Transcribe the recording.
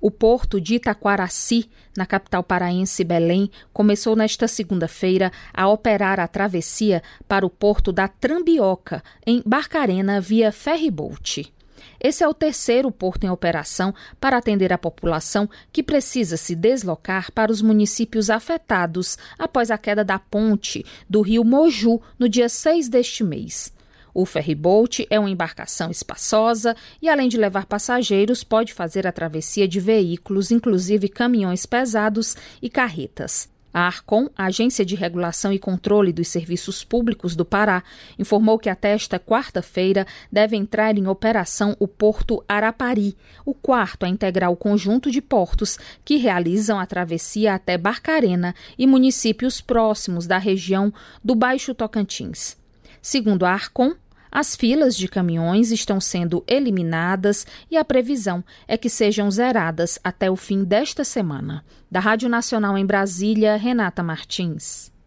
O porto de Itaquaraci, na capital paraense Belém, começou nesta segunda-feira a operar a travessia para o porto da Trambioca, em Barcarena, via ferryboat. Esse é o terceiro porto em operação para atender a população que precisa se deslocar para os municípios afetados após a queda da ponte do rio Moju no dia 6 deste mês. O ferryboat é uma embarcação espaçosa e, além de levar passageiros, pode fazer a travessia de veículos, inclusive caminhões pesados e carretas. A Arcom, a Agência de Regulação e Controle dos Serviços Públicos do Pará, informou que até esta quarta-feira deve entrar em operação o Porto Arapari, o quarto a integrar o conjunto de portos que realizam a travessia até Barcarena e municípios próximos da região do Baixo Tocantins. Segundo a Arcom, as filas de caminhões estão sendo eliminadas e a previsão é que sejam zeradas até o fim desta semana. Da Rádio Nacional em Brasília, Renata Martins.